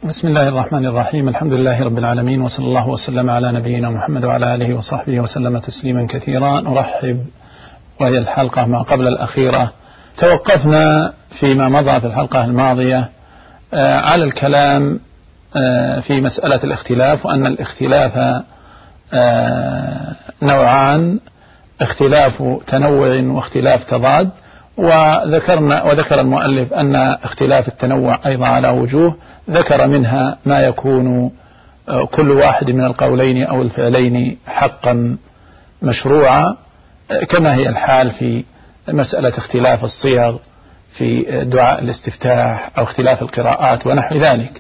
بسم الله الرحمن الرحيم. الحمد لله رب العالمين، وصلى الله وسلم على نبينا محمد وعلى آله وصحبه وسلم تسليما كثيرا. نرحب، وهي الحلقة ما قبل الأخيرة. توقفنا فيما مضى في الحلقة الماضية على الكلام في مسألة الاختلاف، وأن الاختلاف نوعان: اختلاف تنوع واختلاف تضاد. وذكر المؤلف أن اختلاف التنوع أيضا على وجوه، ذكر منها ما يكون كل واحد من القولين أو الفعلين حقا مشروعا، كما هي الحال في مسألة اختلاف الصيغ في دعاء الاستفتاح أو اختلاف القراءات ونحو ذلك.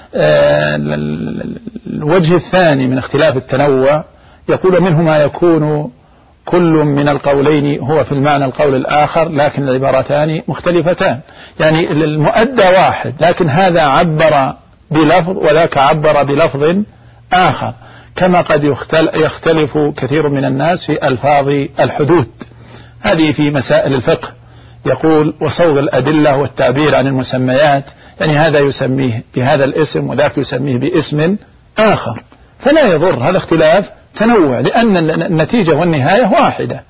الوجه الثاني من اختلاف التنوع يقول منه ما يكون كل من القولين هو في المعنى القول الآخر، لكن العبارتان مختلفتان، يعني المؤدى واحد، لكن هذا عبر بلفظ وذاك عبر بلفظ آخر، كما قد يختلف كثير من الناس في ألفاظ الحدود. هذه في مسائل الفقه يقول: وصوغ الأدلة والتعبير عن المسميات، يعني هذا يسميه بهذا الاسم وذاك يسميه باسم آخر، فلا يضر، هذا اختلاف تنوع لأن النتيجة والنهاية واحدة.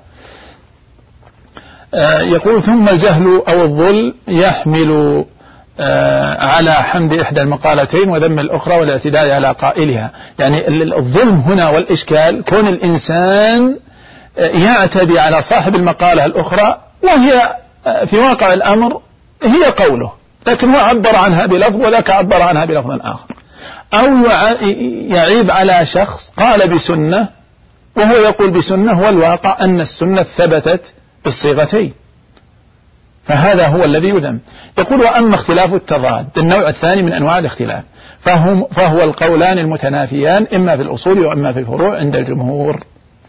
يقول: ثم الجهل أو الظلم يحمل على حمد إحدى المقالتين وذم الأخرى والاعتداء على قائلها. يعني الظلم هنا والإشكال كون الإنسان يعتدي على صاحب المقالة الأخرى، وهي في واقع الأمر هي قوله، لكن هو عبر عنها بلفظ وذاك عبر عنها بلفظ آخر، أو يعيب على شخص قال بسنة وهو يقول بسنة، والواقع أن السنة ثبتت بالصيغتين، فهذا هو الذي يذم. يقول: وأما اختلاف التضاد، النوع الثاني من أنواع الاختلاف، فهو القولان المتنافيان إما في الأصول وإما في الفروع عند الجمهور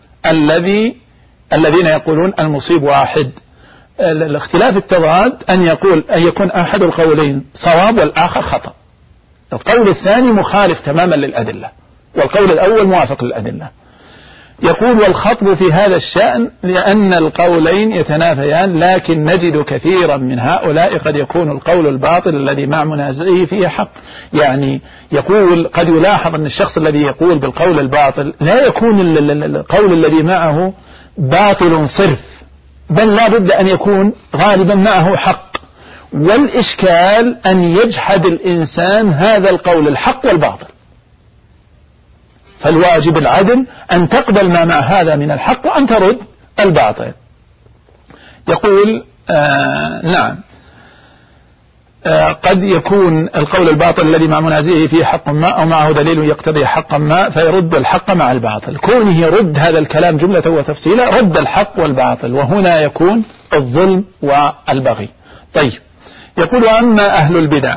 الذين يقولون المصيب واحد. الاختلاف التضاد أن يكون أحد القولين صواب والآخر خطأ، القول الثاني مخالف تماما للأدلة والقول الأول موافق للأدلة. يقول: والخطب في هذا الشأن لأن القولين يتنافيان، لكن نجد كثيرا من هؤلاء قد يكون القول الباطل الذي مع منازعه فيه حق. يعني يقول قد يلاحظ أن الشخص الذي يقول بالقول الباطل لا يكون القول الذي معه باطل صرف، بل لا بد أن يكون غالبا معه حق، والإشكال أن يجحد الإنسان هذا القول الحق والباطل، فالواجب العدل أن تقبل ما مع هذا من الحق وأن ترد الباطل. يقول نعم، قد يكون القول الباطل الذي مع منازعه فيه حق ما أو معه دليل يقتضي حقا ما فيرد الحق مع الباطل. كونه يرد هذا الكلام جملة وتفصيلا رد الحق والباطل، وهنا يكون الظلم والبغي. طيب، يقول: وأما أهل البدع،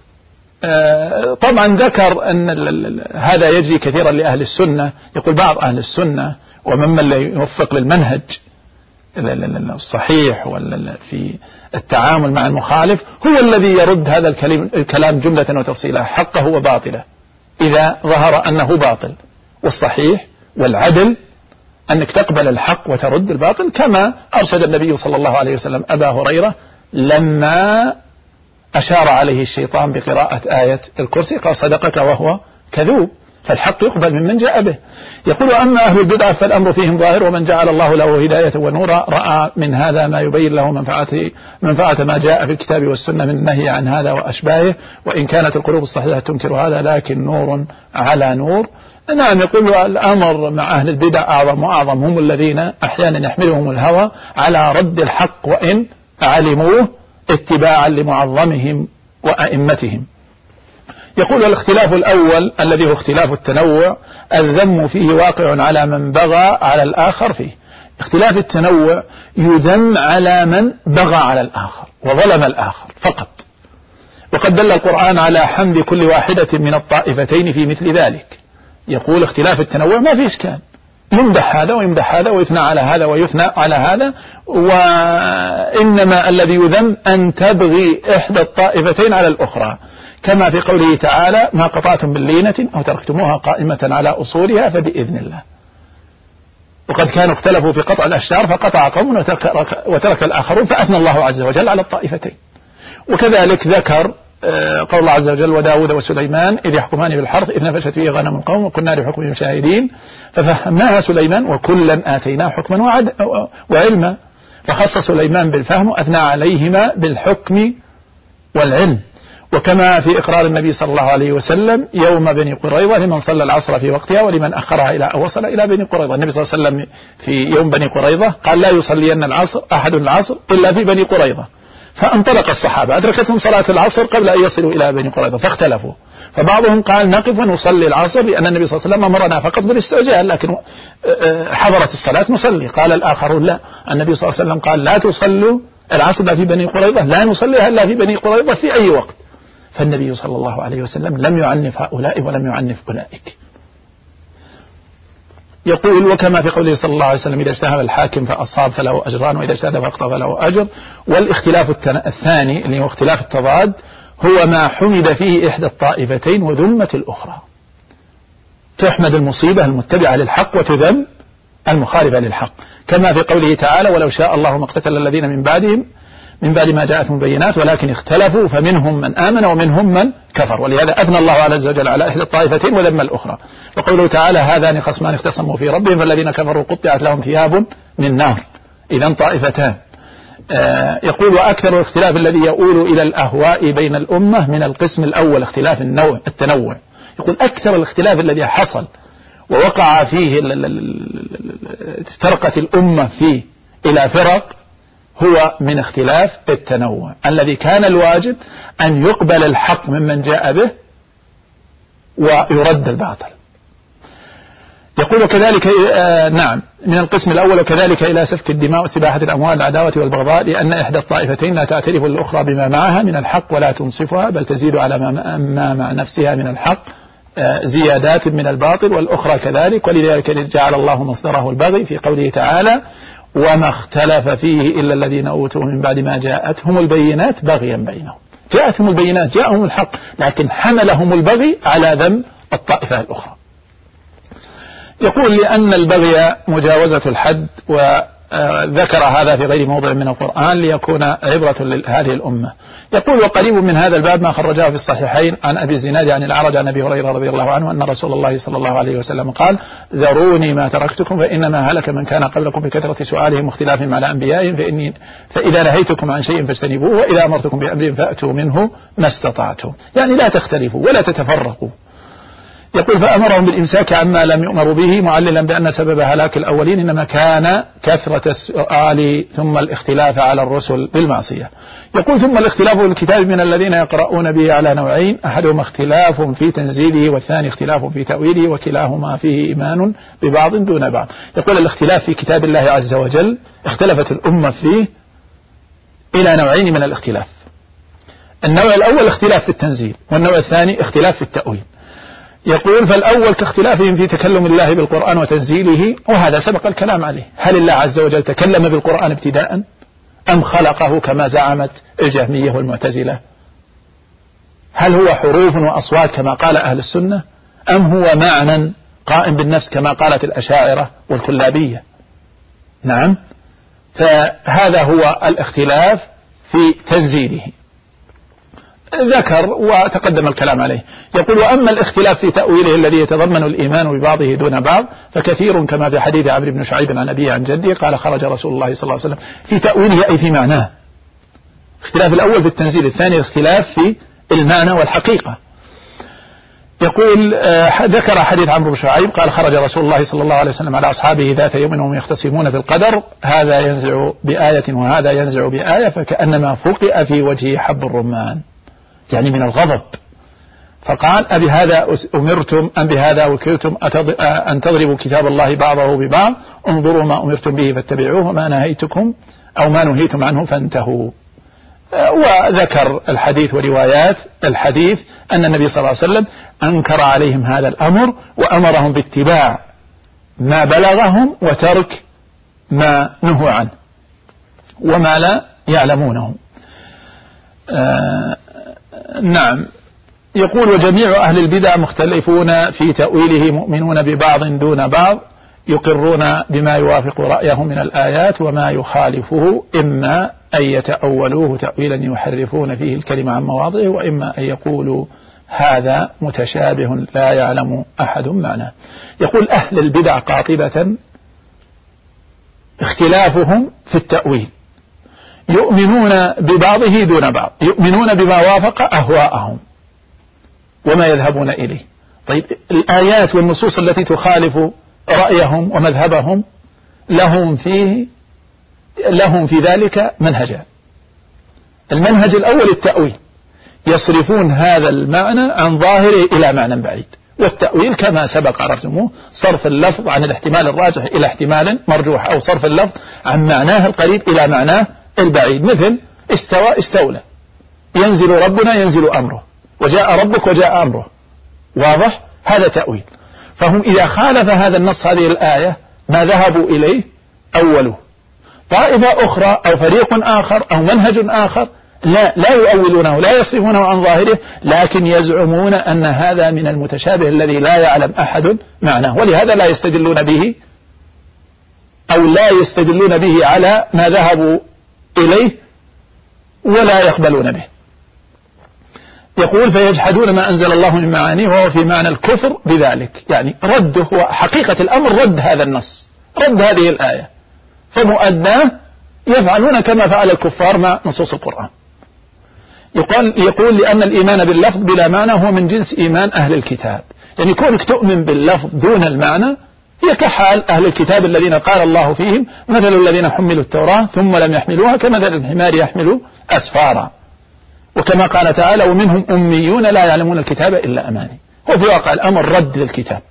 طبعا ذكر أن هذا يجري كثيرا لأهل السنة. يقول: بعض أهل السنة وممن لا يوفق للمنهج الصحيح في التعامل مع المخالف هو الذي يرد هذا الكلام جملة وتفصيلا حقه وباطله إذا ظهر أنه باطل، والصحيح والعدل أنك تقبل الحق وترد الباطل، كما أرشد النبي صلى الله عليه وسلم أبا هريرة لما أشار عليه الشيطان بقراءة آية الكرسي قال: صدقك وهو كذوب، فالحق يقبل ممن جاء به. يقول: أما أهل البدعة فالأمر فيهم ظاهر، ومن جعل الله له هداية ونورا رأى من هذا ما يبين له منفعة ما جاء في الكتاب والسنة من النهي عن هذا وأشباهه، وإن كانت القلوب الصحيحة تنكر هذا، لكن نور على نور. نعم، يقول: الأمر مع أهل البدع أعظم وأعظم، هم الذين أحيانا يحملهم الهوى على رد الحق وإن علموه اتباعا لمعظمهم وأئمتهم. يقول: الاختلاف الأول الذي هو اختلاف التنوع الذم فيه واقع على من بغى على الآخر فيه. اختلاف التنوع يذم على من بغى على الآخر وظلم الآخر فقط، وقد دل القرآن على حمد كل واحدة من الطائفتين في مثل ذلك. يقول: اختلاف التنوع ما في إشكال، يمدح هذا ويمدح هذا ويثنى على هذا ويثنى على هذا، وإنما الذي يذم أن تبغي إحدى الطائفتين على الأخرى، كما في قوله تعالى: ما قطعتم من لينة أو تركتموها قائمة على أصولها فبإذن الله. وقد كانوا اختلفوا في قطع الأشجار فقطع قوم وترك الآخرون، فأثنى الله عز وجل على الطائفتين. وكذلك ذكر قول الله عز وجل وداود وسليمان إذ يحكمان بالحرث إذ نفشت فيه غنم القوم وكنا لحكمهم شاهدين ففهمناها سليمان وكلا آتيناه حكما وعلما، فخص سليمان بالفهم وأثنى عليهما بالحكم والعلم. وكما في إقرار النبي صلى الله عليه وسلم يوم بني قريظة لمن صلى العصر في وقتها ولمن أخرها إلى أو وصل إلى بني قريظة. النبي صلى الله عليه وسلم في يوم بني قريظة قال لا يصلين العصر أحد العصر إلا في بني قريظة، فانطلق الصحابة أدركتهم صلاة العصر قبل أن يصلوا إلى بني قريظة فاختلفوا، فبعضهم قال نقف ونصلي العصر لأن النبي صلى الله عليه وسلم أمرنا فقط بالاستعجال لكن حضرت الصلاة نصلي. قال الآخرون لا، النبي صلى الله عليه وسلم قال لا تصلوا العصر إلا في بني قريظة، لا نصليها إلا في بني قريظة في أي وقت. فالنبي صلى الله عليه وسلم لم يعنف هؤلاء ولم يعنف أولئك. يقول وكما في قوله صلى الله عليه وسلم إذا اجتهد الحاكم فأصاب فله أجران وإذا اجتهد فأخطأ فله أجر. والاختلاف الثاني اللي هو اختلاف التضاد هو ما حمد فيه إحدى الطائفتين وذمة الأخرى، تحمد المصيبة المتبعة للحق وتذم المخالفة للحق، كما في قوله تعالى ولو شاء الله ما اقتتل الذين من بعدهم من بعد ما جاءتهم البينات ولكن اختلفوا فمنهم من آمن ومنهم من كفر. ولهذا أثنى الله عز وجل على إحدى الطائفتين وذم الأخرى. وقوله تعالى هذان خصمان اختصموا في ربهم فالذين كفروا قطعت لهم ثياب من نار. إذن طائفتان. يقول وأكثر الاختلاف الذي يؤول إلى الأهواء بين الأمة من القسم الأول اختلاف التنوع. يقول أكثر الاختلاف الذي حصل ووقع فيه افترقت الأمة فيه إلى فرق هو من اختلاف التنوع الذي كان الواجب أن يقبل الحق ممن جاء به ويرد الباطل. يقول وكذلك نعم من القسم الأول وكذلك إلى سفك الدماء واستباحة الأموال العداوة والبغضاء لأن إحدى الطائفتين لا تعترف الأخرى بما معها من الحق ولا تنصفها بل تزيد على ما مع نفسها من الحق زيادات من الباطل والأخرى كذلك. ولذلك جعل الله مصدره البغي في قوله تعالى وما اختلف فيه إلا الذين أوتوا من بعد ما جاءتهم البينات بغيا بينهم. جاءتهم البينات جاءهم الحق لكن حملهم البغي على ذم الطائفة الأخرى. يقول لأن البغي مجاوزة الحد وذكر هذا في غير موضع من القرآن ليكون عبرة لهذه الأمة. يقول وقريب من هذا الباب ما خرجه في الصحيحين عن أبي الزناد عن الأعرج عن أبي هريرة رضي الله عنه أن رسول الله صلى الله عليه وسلم قال ذروني ما تركتكم فإنما هلك من كان قبلكم بكثرة سؤالهم واختلافهم على أنبيائهم فإذا نهيتكم عن شيء فاجتنبوه وإذا أمرتكم بأمر فأتوا منه ما استطعتم، يعني لا تختلفوا ولا تتفرقوا. يقول فأمرهم بالإمساك عما لم يؤمروا به معللا بأن سبب هلاك الأولين إنما كان كثرة السؤال ثم الاختلاف على الرسل بالمعصية. يقول ثم الاختلاف بالكتاب من الذين يقرؤون به على نوعين أحدهما اختلاف في تنزيله والثاني اختلاف في تأويله وكلاهما فيه إيمان ببعض دون بعض. يقول الاختلاف في كتاب الله عز وجل اختلفت الأمة فيه إلى نوعين من الاختلاف. النوع الأول اختلاف في التنزيل والنوع الثاني اختلاف في التأويل. يقول فالأول كاختلافهم في تكلم الله بالقرآن وتنزيله وهذا سبق الكلام عليه. هل الله عز وجل تكلم بالقرآن ابتداء أم خلقه كما زعمت الجهمية والمعتزلة؟ هل هو حروف وأصوات كما قال أهل السنة أم هو معنى قائم بالنفس كما قالت الأشاعرة والكلابية؟ نعم، فهذا هو الاختلاف في تنزيله ذكر وتقدم الكلام عليه. يقول وأما الاختلاف في تأويله الذي يتضمن الإيمان ببعضه دون بعض فكثير كما في حديث عمرو بن شعيب عن أبيه عن جده قال خرج رسول الله صلى الله عليه وسلم في تأويله أي في معناه. اختلاف الأول في التنزيل الثاني اختلاف في المعنى والحقيقة. يقول ذكر حديث عمرو بن شعيب قال خرج رسول الله صلى الله عليه وسلم على أصحابه ذات يوم وهم يختصمون في القدر هذا ينزع بآية وهذا ينزع بآية فكأنما فقئ في وجهه حب الرمان، يعني من الغضب. فقال أبهذا أمرتم أم بهذا وكلتم أن تضربوا كتاب الله بعضه ببعض انظروا ما أمرتم به فاتبعوه وما نهيتكم أو ما نهيتم عنه فانتهوا. وذكر الحديث وروايات الحديث أن النبي صلى الله عليه وسلم أنكر عليهم هذا الأمر وأمرهم باتباع ما بلغهم وترك ما نهوا عنه وما لا يعلمونه. نعم. يقول وجميع أهل البدع مختلفون في تأويله مؤمنون ببعض دون بعض يقرون بما يوافق رأيهم من الآيات وما يخالفه، إما أن يتأولوه تأويلا يحرفون فيه الكلمة عن مواضعه، وإما أن يقولوا هذا متشابه لا يعلم أحد معناه. يقول أهل البدع قاطبة اختلافهم في التأويل، يؤمنون ببعضه دون بعض، يؤمنون بما وافق أهواءهم وما يذهبون إليه. طيب الآيات والنصوص التي تخالف رأيهم ومذهبهم لهم في ذلك منهجان. المنهج الأول التأويل، يصرفون هذا المعنى عن ظاهره إلى معنى بعيد، والتأويل كما سبق عرفتموه صرف اللفظ عن الاحتمال الراجح إلى احتمال مرجوح، أو صرف اللفظ عن معناه القريب إلى معناه البعيد، مثل استوى استولى، ينزل ربنا ينزل أمره، وجاء ربك وجاء أمره، واضح؟ هذا تأويل. فهم إذا خالف هذا النص هذه الآية ما ذهبوا إليه أولوه. طائفة أخرى أو فريق آخر أو منهج آخر لا يؤولونه، لا يصرفونه عن ظاهره، لكن يزعمون أن هذا من المتشابه الذي لا يعلم أحد معناه، ولهذا لا يستدلون به أو لا يستدلون به على ما ذهبوا إليه ولا يقبلون به. يقول فيجحدون ما أنزل الله من معانيه، وهو في معنى الكفر بذلك، يعني رده وحقيقة الأمر رد هذا النص، رد هذه الآية، فمؤداه يفعلون كما فعل الكفار مع نصوص القرآن. يقول لأن الإيمان باللفظ بلا معنى هو من جنس إيمان أهل الكتاب، يعني كونك تؤمن باللفظ دون المعنى هي كحال أهل الكتاب الذين قال الله فيهم مثل الذين حملوا التوراة ثم لم يحملوها كمثل الحمار يحمل أسفارا، وكما قال تعالى ومنهم أميون لا يعلمون الكتاب إلا أماني. هو في واقع الأمر رد للكتاب.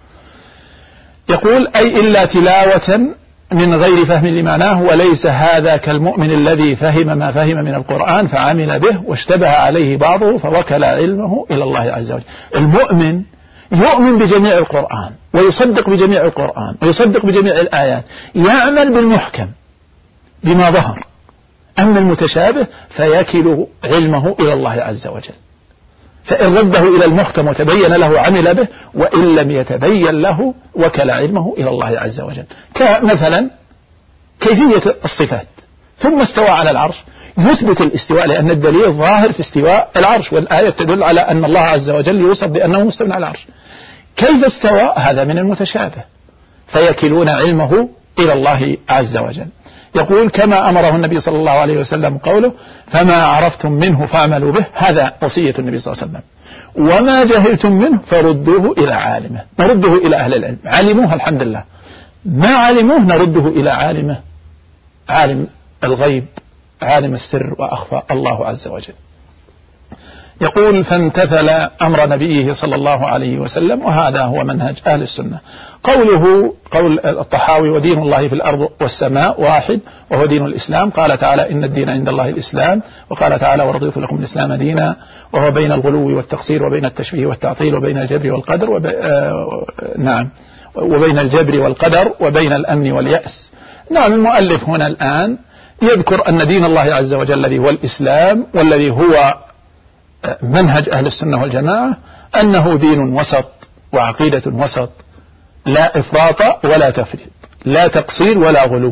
يقول أي إلا تلاوة من غير فهم لمعناه، وليس هذا كالمؤمن الذي فهم ما فهم من القرآن فعمل به واشتبه عليه بعضه فوكل علمه إلى الله عز وجل. المؤمن يؤمن بجميع القرآن ويصدق بجميع القرآن ويصدق بجميع الآيات، يعمل بالمحكم بما ظهر، أما المتشابه فيكل علمه إلى الله عز وجل، فإن رده إلى المحكم وتبين له عمل به، وإن لم يتبين له وكل علمه إلى الله عز وجل. كمثلا كيفية الصفات، ثم استوى على العرش، يثبت الاستواء لأن الدليل ظاهر في استواء العرش، والآية تدل على أن الله عز وجل يوصف بأنه مستوى على العرش. كيف استوى؟ هذا من المتشابه، فيكلون علمه إلى الله عز وجل. يقول كما أمره النبي صلى الله عليه وسلم قوله فما عرفتم منه فاعملوا به، هذا وصية النبي صلى الله عليه وسلم. وما جهلتم منه فردوه إلى عالمه، نرده إلى أهل العلم، علموه الحمد لله، ما علموه نرده إلى عالمه، عالم الغيب عالم السر وأخفى الله عز وجل. يقول فامتثل أمر نبيه صلى الله عليه وسلم، وهذا هو منهج أهل السنة. قول الطحاوي ودين الله في الأرض والسماء واحد وهو دين الإسلام، قال تعالى إن الدين عند الله الإسلام، وقال تعالى ورضيت لكم الإسلام دينا، وهو بين الغلو والتقصير وبين التشبيه والتعطيل وبين الجبر والقدر وبين الجبر والقدر وبين الأمن واليأس. نعم، المؤلف هنا الآن يذكر أن دين الله عز وجل الذي هو الإسلام والذي هو منهج أهل السنة والجماعة أنه دين وسط وعقيدة وسط، لا إفراط ولا تفريط، لا تقصير ولا غلو.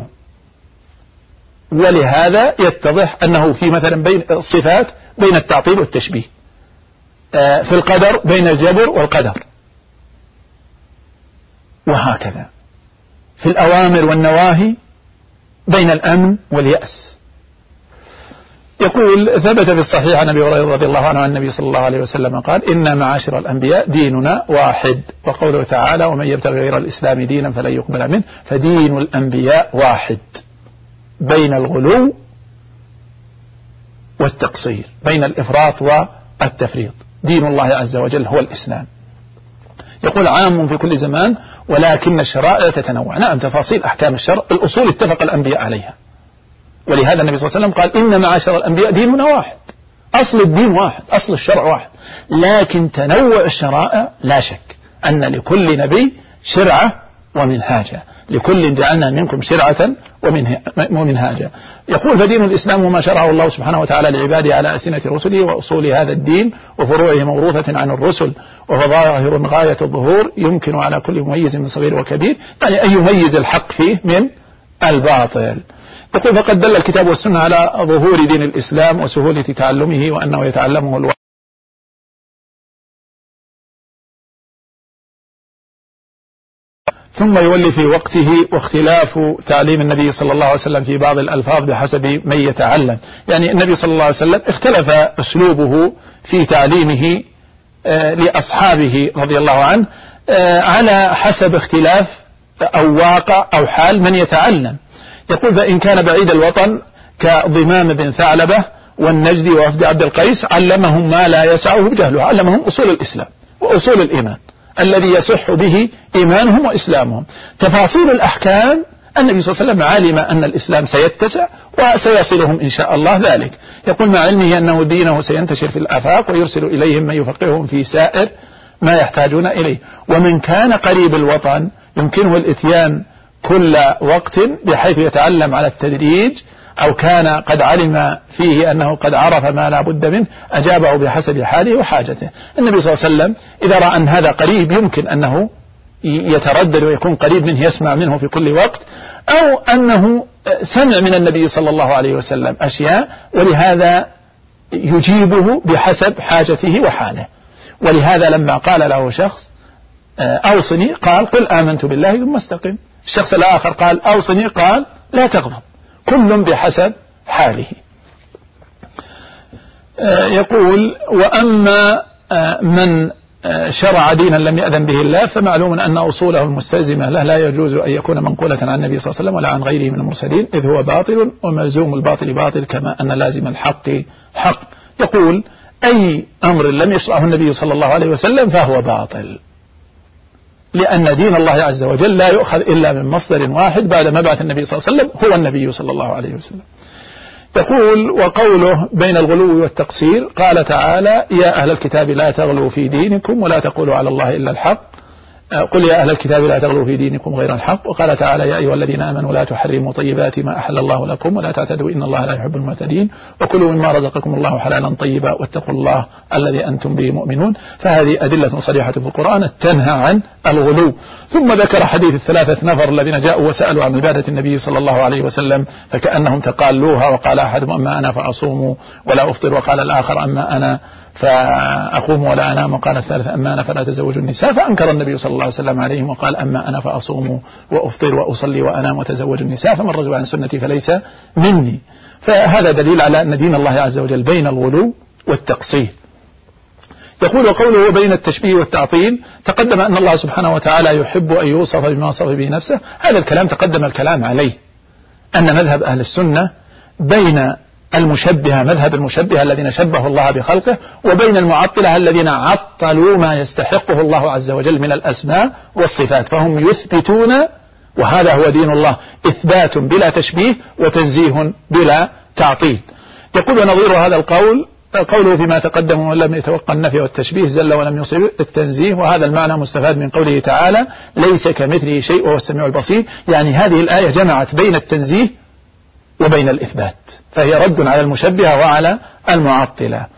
ولهذا يتضح أنه في مثلا بين الصفات بين التعطيل والتشبيه، في القدر بين الجبر والقدر، وهكذا في الأوامر والنواهي بين الأمن واليأس. يقول ثبت في الصحيح عن أبي هريرة رضي الله عنه عن النبي صلى الله عليه وسلم قال إن معاشر الأنبياء ديننا واحد، وقوله تعالى ومن يبتغي غير الإسلام دينا فلن يقبل منه، فدين الأنبياء واحد بين الغلو والتقصير، بين الإفراط والتفريط. دين الله عز وجل هو الإسلام. يقول عام في كل زمان ولكن الشرائع تتنوع. نعم، تفاصيل أحكام الشرع الأصول اتفق الأنبياء عليها، ولهذا النبي صلى الله عليه وسلم قال إن معاشر الأنبياء ديننا واحد، أصل الدين واحد، أصل الشرع واحد، لكن تنوع الشرائع لا شك أن لكل نبي شرعة ومنهاجا، لكل جعلنا منكم شرعة ومنهاجا. يقول فدين الإسلام وما شرعه الله سبحانه وتعالى لعباده على ألسنة رسله، وأصول هذا الدين وفروعه موروثة عن الرسل، وهو ظاهر غاية الظهور يمكن على كل مميز من صغير وكبير، يعني أن يميز الحق فيه من الباطل. يقول فقد دل الكتاب والسنة على ظهور دين الإسلام وسهولة تعلمه، وأنه يتعلمه الواحد ثم يولي في وقته، واختلاف تعليم النبي صلى الله عليه وسلم في بعض الألفاظ بحسب من يتعلم. يعني النبي صلى الله عليه وسلم اختلف أسلوبه في تعليمه لأصحابه رضي الله عنه على حسب اختلاف أو واقع أو حال من يتعلم. يقول فإن كان بعيد الوطن كضمام بن ثعلبة والنجدي ووفد عبد القيس علمهم ما لا يسعه جهله، علمهم أصول الإسلام وأصول الإيمان الذي يصح به إيمانهم وإسلامهم. تفاصيل الأحكام النبي صلى الله عليه وسلم علم أن الإسلام سيتسع وسيصلهم إن شاء الله ذلك. يقول مع علمه أنه دينه سينتشر في الآفاق ويرسل إليهم من يفقههم في سائر ما يحتاجون إليه. ومن كان قريب الوطن يمكنه الإتيان كل وقت بحيث يتعلم على التدريج، أو كان قد علم فيه أنه قد عرف ما لا بد منه أجابه بحسب حاله وحاجته. النبي صلى الله عليه وسلم إذا رأى أن هذا قريب يمكن أنه يتردد ويكون قريب منه يسمع منه في كل وقت، أو أنه سمع من النبي صلى الله عليه وسلم أشياء ولهذا يجيبه بحسب حاجته وحاله. ولهذا لما قال له شخص أوصني قال قل آمنت بالله ثم استقم. الشخص الآخر قال أوصني قال لا تغضب، كل بحسب حاله. يقول وأما من شرع دينا لم يأذن به الله فمعلوم أن أصوله المستلزمة له لا يجوز أن يكون منقولة عن النبي صلى الله عليه وسلم ولا عن غيره من المرسلين، إذ هو باطل وملزوم الباطل باطل كما أن لازم الحق حق. يقول أي أمر لم يشرعه النبي صلى الله عليه وسلم فهو باطل، لأن دين الله عز وجل لا يؤخذ إلا من مصدر واحد بعد مبعث النبي صلى الله عليه وسلم هو النبي صلى الله عليه وسلم. يقول وقوله بين الغلو والتقصير قال تعالى يا أهل الكتاب لا تغلوا في دينكم ولا تقولوا على الله إلا الحق، قل يا أهل الكتاب لا تغلوا في دينكم غير الحق. وقال تعالى يا أيها الذين آمنوا لا تحرموا طيبات ما أحل الله لكم ولا تعتدوا إن الله لا يحب المعتدين وكلوا مما رزقكم الله حلالا طيبا واتقوا الله الذي أنتم به مؤمنون. فهذه أدلة صريحة في القرآن تنهى عن الغلو. ثم ذكر حديث الثلاثة نفر الذين جاءوا وسألوا عن عبادة النبي صلى الله عليه وسلم فكأنهم تقالوها، وقال أحدهم أما أنا فأصوم ولا أفطر، وقال الآخر أما أنا فأقوم ولا أنام، وقال الثالث أما أنا فلا تزوج النساء. فأنكر النبي صلى الله عليه وسلم عليهم وقال أما أنا فأصوم وأفطر وأصلي وأنام وتزوج النساء، فمن رجل عن سنتي فليس مني. فهذا دليل على أن دين الله عز وجل بين الغلو والتقصير. يقول وقوله بين التشبيه والتعطيل تقدم أن الله سبحانه وتعالى يحب أن يوصف بما وصف به نفسه. هذا الكلام تقدم الكلام عليه، أن مذهب أهل السنة بين المشبهة مذهب المشبهة الذين شبهوا الله بخلقه وبين المعطلة الذين عطلوا ما يستحقه الله عز وجل من الأسماء والصفات، فهم يثبتون وهذا هو دين الله إثبات بلا تشبيه وتنزيه بلا تعطيل. يقول ونظير هذا القول قوله فيما تقدم ولم يتوقع النفي والتشبيه زل ولم يصب التنزيه، وهذا المعنى مستفاد من قوله تعالى ليس كمثله شيء وهو السميع البصير. يعني هذه الآية جمعت بين التنزيه وبين الإثبات، فهي رد على المشبهة وعلى المعطلة.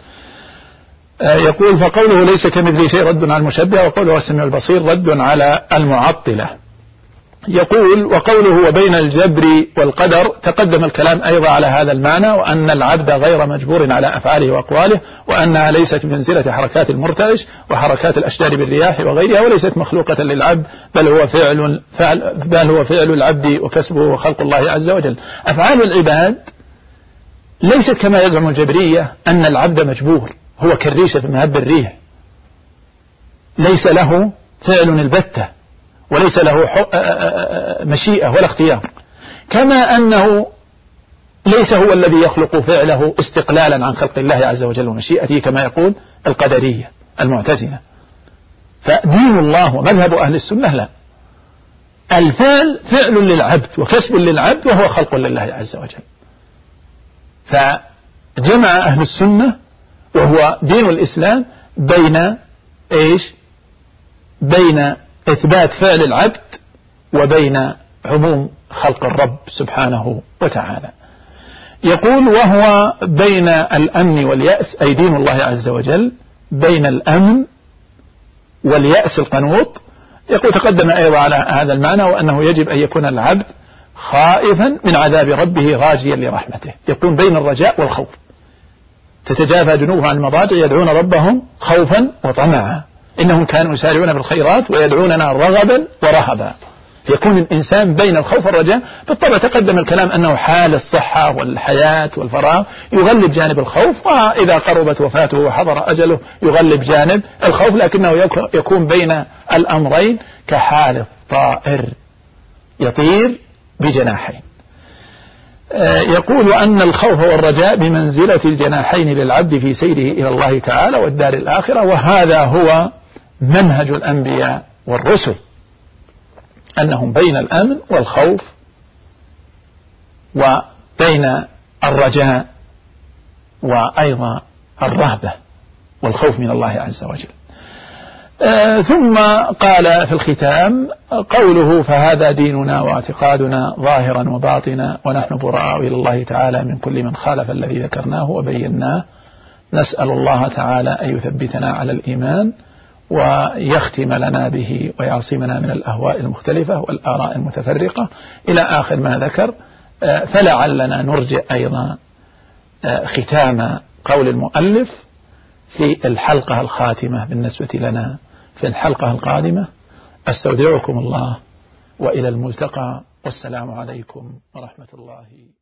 يقول فقوله ليس كمثله شيء رد على المشبهة، وقوله السميع البصير رد على المعطلة. يقول وقوله وبين الجبر والقدر تقدم الكلام أيضا على هذا المعنى، وأن العبد غير مجبور على أفعاله وأقواله، وأنها ليست بمنزلة حركات المرتعش وحركات الأشجار بالرياح وغيرها، وليست مخلوقة للعبد بل هو فعل العبد وكسبه وخلق الله عز وجل. أفعال العباد ليست كما يزعم الجبرية أن العبد مجبور، هو كالريشة في مهب الريح، ليس له فعل البتة وليس له مشيئة ولا اختيار، كما أنه ليس هو الذي يخلق فعله استقلالا عن خلق الله عز وجل ومشيئته كما يقول القدرية المعتزلة. فدين الله ومذهب أهل السنة لا، الفعل فعل للعبد وكسب للعبد وهو خلق لله عز وجل. فجمع أهل السنة وهو دين الإسلام بين إيش؟ بين إثبات فعل العبد وبين عموم خلق الرب سبحانه وتعالى. يقول: وهو بين الأمن واليأس، أي دين الله عز وجل بين الأمن واليأس القنوط. يقول: تقدم أيضا على هذا المعنى، وأنه يجب أن يكون العبد خائفا من عذاب ربه راجيا لرحمته، يكون بين الرجاء والخوف. تتجافى جنوبهم عن المضاجع يدعون ربهم خوفا وطمعا إنهم كانوا يسارعون في الخيرات ويدعوننا رغبا ورهبا. يكون الإنسان بين الخوف والرجاء. بالطبع تقدم الكلام أنه حال الصحة والحياة والفراغ يغلب جانب الخوف، وإذا قربت وفاته وحضر أجله يغلب جانب الخوف، لكنه يكون بين الأمرين كحال الطائر يطير بجناحين. يقول: أن الخوف والرجاء بمنزلة الجناحين للعبد في سيره إلى الله تعالى والدار الآخرة، وهذا هو منهج الأنبياء والرسل، أنهم بين الأمن والخوف وبين الرجاء وأيضا الرهبة والخوف من الله عز وجل. ثم قال في الختام قوله: فهذا ديننا واعتقادنا ظاهرا وباطنا، ونحن براء إلى الله تعالى من كل من خالف الذي ذكرناه وبيناه. نسأل الله تعالى أن يثبتنا على الإيمان ويختم لنا به ويعصمنا من الأهواء المختلفة والآراء المتفرقة إلى آخر ما ذكر. فلعلنا نرجع أيضا ختام قول المؤلف في الحلقة الخاتمة بالنسبة لنا في الحلقة القادمة. أستودعكم الله وإلى الملتقى، والسلام عليكم ورحمة الله.